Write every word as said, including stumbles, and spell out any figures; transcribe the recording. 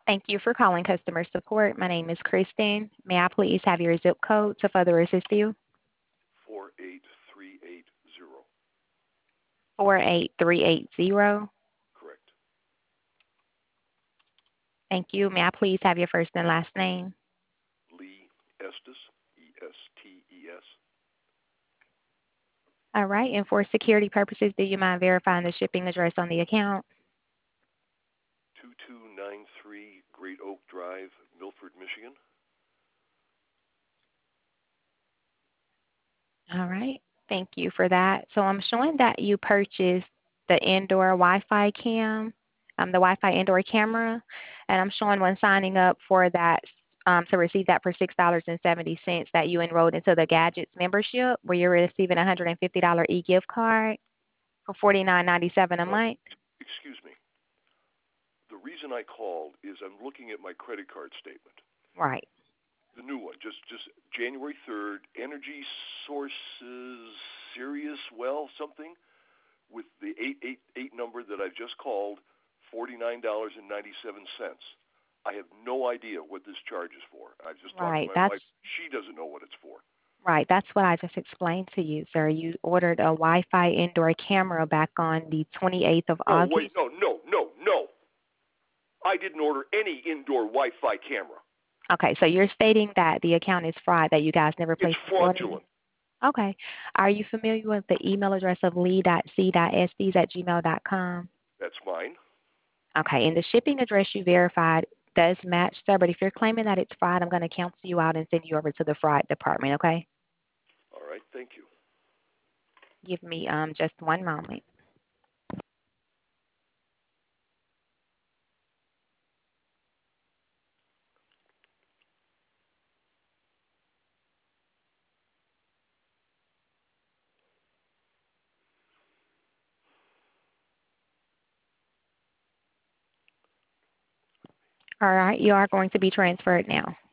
Thank you for calling customer support. My name is Kristen. May I please have your zip code to further assist you? four eight three eight zero. four eight three eight zero. Correct. Thank you. May I please have your first and last name? Lee Estes, E S T E S. All right. And for security purposes, do you mind verifying the shipping address on the account? two two nine three Great Oak Drive, Milford, Michigan. All right. Thank you for that. So I'm showing that you purchased the indoor Wi-Fi cam, um, the Wi-Fi indoor camera, and I'm showing when signing up for that um, to receive that for six dollars and seventy cents that you enrolled into the Gadgets membership, where you're receiving a one hundred fifty dollars e-gift card for forty-nine ninety-seven a Uh, month. excuse me. The reason I called is I'm looking at my credit card statement. Right. The new one, just just January third, Energy Sources Sirius Well something with the eight eight eight number that I just called, forty-nine dollars and ninety-seven cents. I have no idea what this charge is for. I just talked to Right. my That's wife. She doesn't know what it's for. right. That's what I just explained to you, sir. You ordered a Wi-Fi indoor camera back on the twenty-eighth of No, wait, August. no, no, no, no. I didn't order any indoor Wi-Fi camera. Okay, so you're stating that the account is fraud, that you guys never It's placed the order? fraudulent. Okay. Are you familiar with the email address of lee.c.sds at gmail dot com? That's mine. Okay, and the shipping address you verified does match, sir, but if you're claiming that it's fraud, I'm going to cancel you out and send you over to the fraud department, okay? All right, thank you. Give me um just one moment. All right, you are going to be transferred now.